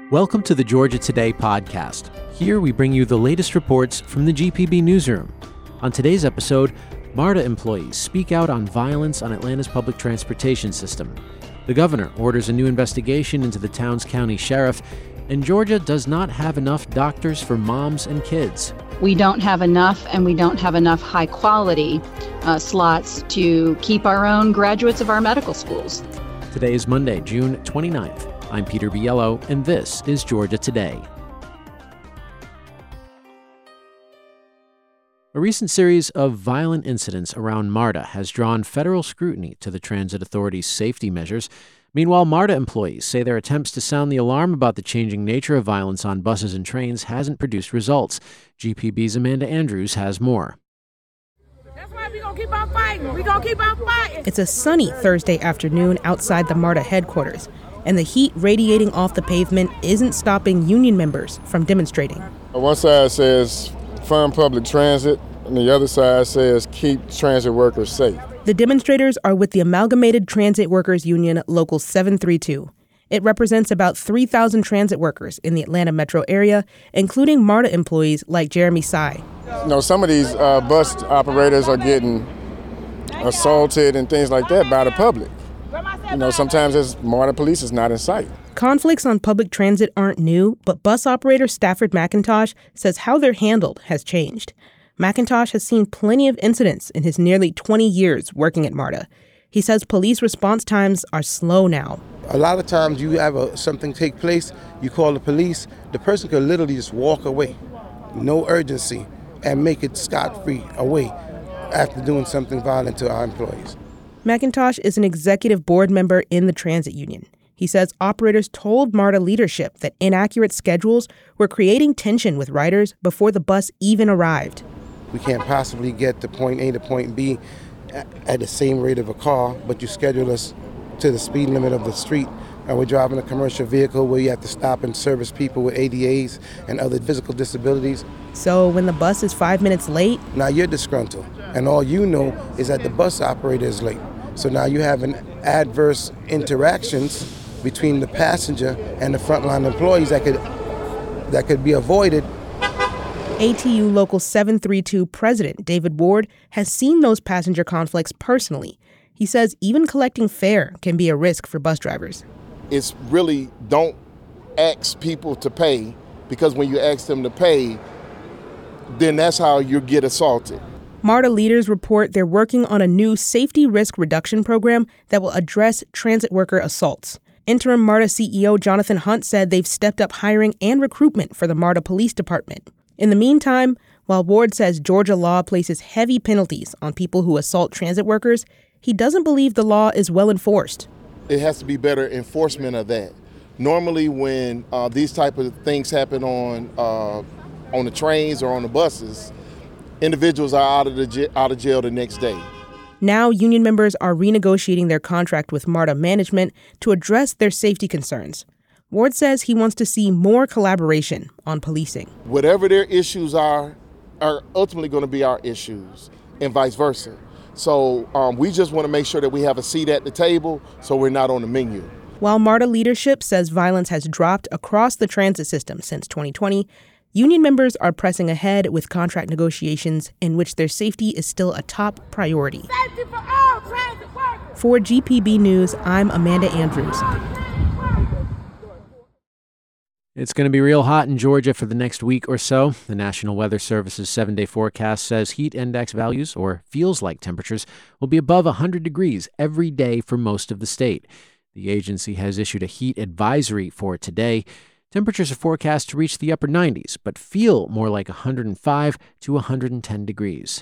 Welcome to the Georgia Today podcast. Here we bring you the latest reports from the GPB newsroom. On today's episode, MARTA employees speak out on violence on Atlanta's public transportation system. The governor orders a new investigation into the town's county sheriff, and Georgia does not have enough doctors for moms and kids. We don't have enough, and we don't have enough high-quality slots to keep our own graduates of our medical schools. Today is Monday, June 29th. I'm Peter Biello, and this is Georgia Today. A recent series of violent incidents around MARTA has drawn federal scrutiny to the Transit Authority's safety measures. Meanwhile, MARTA employees say their attempts to sound the alarm about the changing nature of violence on buses and trains hasn't produced results. GPB's Amanda Andrews has more. That's why we're going to keep on fighting. We're going to keep on fighting. It's a sunny Thursday afternoon outside the MARTA headquarters, and the heat radiating off the pavement isn't stopping union members from demonstrating. One side says fund public transit, and the other side says keep transit workers safe. The demonstrators are with the Amalgamated Transit Workers Union Local 732. It represents about 3,000 transit workers in the Atlanta metro area, including MARTA employees like Jeremy Sy. Some of these bus operators are getting assaulted and things like that by the public. Sometimes MARTA police is not in sight. Conflicts on public transit aren't new, but bus operator Stafford McIntosh says how they're handled has changed. McIntosh has seen plenty of incidents in his nearly 20 years working at MARTA. He says police response times are slow now. A lot of times you have something take place, you call the police, the person could literally just walk away, no urgency, and make it scot-free away after doing something violent to our employees. McIntosh is an executive board member in the transit union. He says operators told MARTA leadership that inaccurate schedules were creating tension with riders before the bus even arrived. We can't possibly get to point A to point B at the same rate of a car, but you schedule us to the speed limit of the street, and we're driving a commercial vehicle where you have to stop and service people with ADAs and other physical disabilities. So when the bus is 5 minutes late, now you're disgruntled, and all you know is that the bus operator is late. So now you have an adverse interactions between the passenger and the frontline employees that could be avoided. ATU Local 732 President David Ward has seen those passenger conflicts personally. He says even collecting fare can be a risk for bus drivers. It's really don't ask people to pay, because when you ask them to pay, then that's how you get assaulted. MARTA leaders report they're working on a new safety risk reduction program that will address transit worker assaults. Interim MARTA CEO Jonathan Hunt said they've stepped up hiring and recruitment for the MARTA Police Department. In the meantime, while Ward says Georgia law places heavy penalties on people who assault transit workers, he doesn't believe the law is well enforced. It has to be better enforcement of that. Normally when these type of things happen on the trains or on the buses, individuals are out of jail the next day. Now, union members are renegotiating their contract with MARTA management to address their safety concerns. Ward says he wants to see more collaboration on policing. Whatever their issues are ultimately going to be our issues, and vice versa. So we just want to make sure that we have a seat at the table so we're not on the menu. While MARTA leadership says violence has dropped across the transit system since 2020, union members are pressing ahead with contract negotiations in which their safety is still a top priority. Safety for all transit workers. For GPB News, I'm Amanda Andrews. It's going to be real hot in Georgia for the next week or so. The National Weather Service's 7-day forecast says heat index values, or feels-like temperatures, will be above 100 degrees every day for most of the state. The agency has issued a heat advisory for today. Temperatures are forecast to reach the upper 90s, but feel more like 105 to 110 degrees.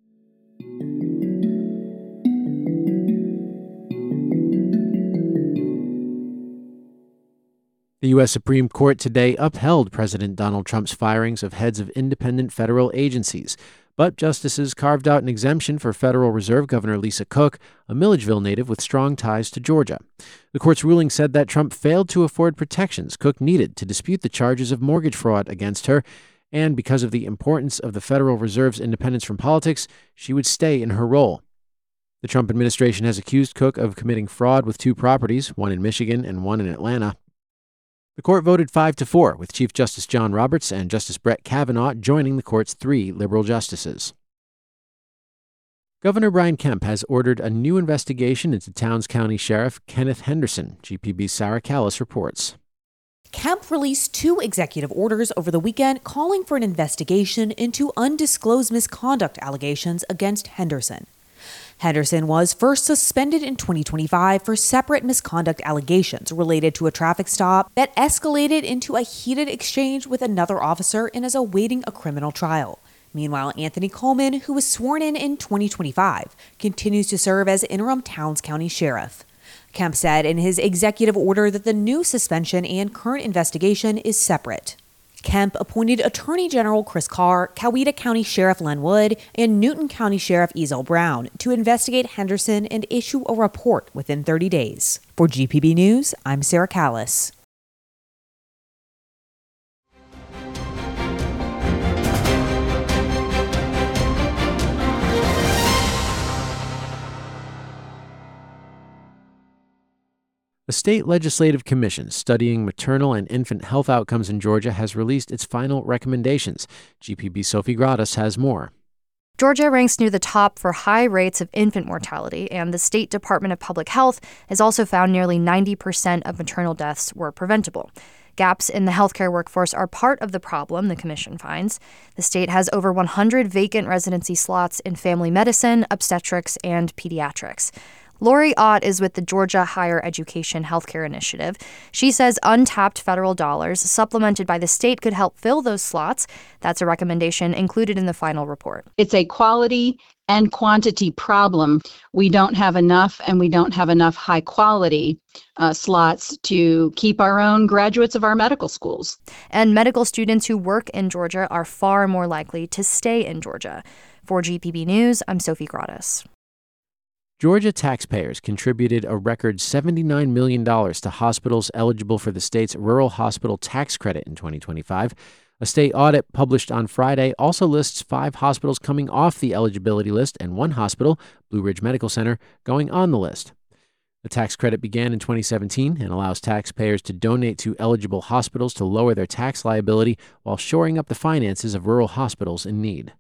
The U.S. Supreme Court today upheld President Donald Trump's firings of heads of independent federal agencies, but justices carved out an exemption for Federal Reserve Governor Lisa Cook, a Milledgeville native with strong ties to Georgia. The court's ruling said that Trump failed to afford protections Cook needed to dispute the charges of mortgage fraud against her, and because of the importance of the Federal Reserve's independence from politics, she would stay in her role. The Trump administration has accused Cook of committing fraud with two properties, one in Michigan and one in Atlanta. The court voted 5-4, with Chief Justice John Roberts and Justice Brett Kavanaugh joining the court's 3 liberal justices. Governor Brian Kemp has ordered a new investigation into Towns County Sheriff Kenneth Henderson, GPB's Sarah Callis reports. Kemp released 2 executive orders over the weekend calling for an investigation into undisclosed misconduct allegations against Henderson. Henderson was first suspended in 2025 for separate misconduct allegations related to a traffic stop that escalated into a heated exchange with another officer and is awaiting a criminal trial. Meanwhile, Anthony Coleman, who was sworn in 2025, continues to serve as interim Towns County Sheriff. Kemp said in his executive order that the new suspension and current investigation is separate. Kemp appointed Attorney General Chris Carr, Coweta County Sheriff Len Wood, and Newton County Sheriff Ezel Brown to investigate Henderson and issue a report within 30 days. For GPB News, I'm Sarah Callis. The state legislative commission studying maternal and infant health outcomes in Georgia has released its final recommendations. GPB's Sophie Gradas has more. Georgia ranks near the top for high rates of infant mortality, and the State Department of Public Health has also found nearly 90% of maternal deaths were preventable. Gaps in the healthcare workforce are part of the problem, the commission finds. The state has over 100 vacant residency slots in family medicine, obstetrics, and pediatrics. Lori Ott is with the Georgia Higher Education Healthcare Initiative. She says untapped federal dollars supplemented by the state could help fill those slots. That's a recommendation included in the final report. It's a quality and quantity problem. We don't have enough, and we don't have enough high quality slots to keep our own graduates of our medical schools. And medical students who work in Georgia are far more likely to stay in Georgia. For GPB News, I'm Sophie Gradas. Georgia taxpayers contributed a record $79 million to hospitals eligible for the state's Rural Hospital Tax Credit in 2025. A state audit published on Friday also lists 5 hospitals coming off the eligibility list and 1 hospital, Blue Ridge Medical Center, going on the list. The tax credit began in 2017 and allows taxpayers to donate to eligible hospitals to lower their tax liability while shoring up the finances of rural hospitals in need.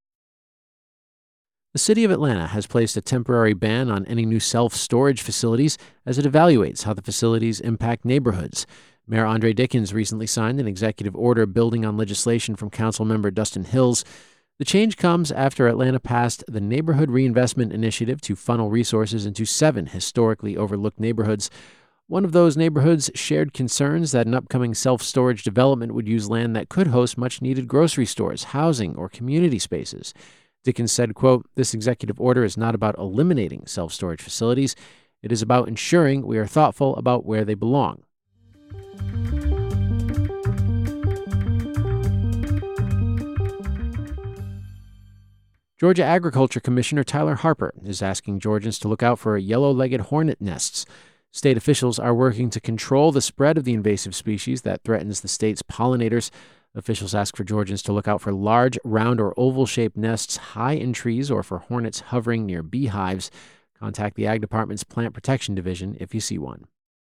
The City of Atlanta has placed a temporary ban on any new self-storage facilities as it evaluates how the facilities impact neighborhoods. Mayor Andre Dickens recently signed an executive order building on legislation from Councilmember Dustin Hills. The change comes after Atlanta passed the Neighborhood Reinvestment Initiative to funnel resources into 7 historically overlooked neighborhoods. One of those neighborhoods shared concerns that an upcoming self-storage development would use land that could host much-needed grocery stores, housing, or community spaces. Dickens said, quote, "This executive order is not about eliminating self-storage facilities. It is about ensuring we are thoughtful about where they belong." Georgia Agriculture Commissioner Tyler Harper is asking Georgians to look out for yellow-legged hornet nests. State officials are working to control the spread of the invasive species that threatens the state's pollinators. Officials ask for Georgians to look out for large, round, or oval-shaped nests high in trees or for hornets hovering near beehives. Contact the Ag Department's Plant Protection Division if you see one.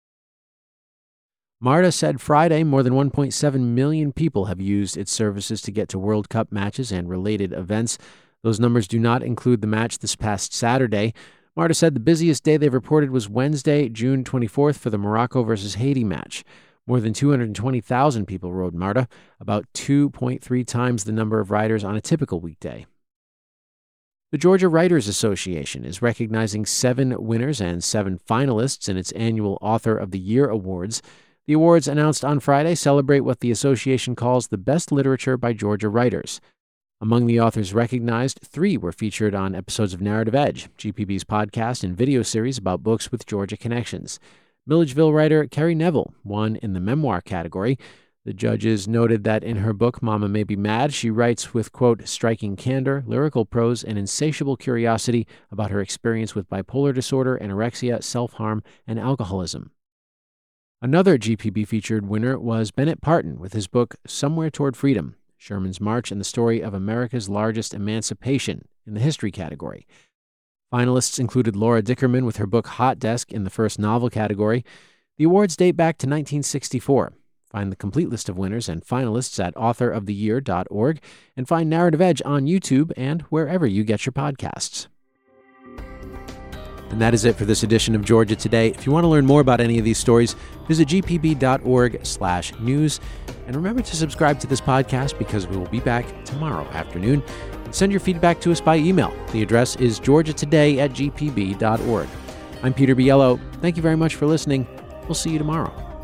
MARTA said Friday more than 1.7 million people have used its services to get to World Cup matches and related events. Those numbers do not include the match this past Saturday. MARTA said the busiest day they've reported was Wednesday, June 24th for the Morocco versus Haiti match. More than 220,000 people rode MARTA, about 2.3 times the number of riders on a typical weekday. The Georgia Writers Association is recognizing 7 winners and 7 finalists in its annual Author of the Year Awards. The awards, announced on Friday, celebrate what the association calls the best literature by Georgia writers. Among the authors recognized, 3 were featured on episodes of Narrative Edge, GPB's podcast and video series about books with Georgia connections. Milledgeville writer Carrie Neville won in the memoir category. The judges noted that in her book, Mama May Be Mad, she writes with, quote, striking candor, lyrical prose, and insatiable curiosity about her experience with bipolar disorder, anorexia, self-harm, and alcoholism. Another GPB-featured winner was Bennett Parton with his book Somewhere Toward Freedom, Sherman's March and the Story of America's Largest Emancipation in the history category. Finalists included Laura Dickerman with her book Hot Desk in the first novel category. The awards date back to 1964. Find the complete list of winners and finalists at authoroftheyear.org, and find Narrative Edge on YouTube and wherever you get your podcasts. And that is it for this edition of Georgia Today. If you want to learn more about any of these stories, visit gpb.org/news. And remember to subscribe to this podcast because we will be back tomorrow afternoon. And send your feedback to us by email. The address is georgiatoday@gpb.org. I'm Peter Biello. Thank you very much for listening. We'll see you tomorrow.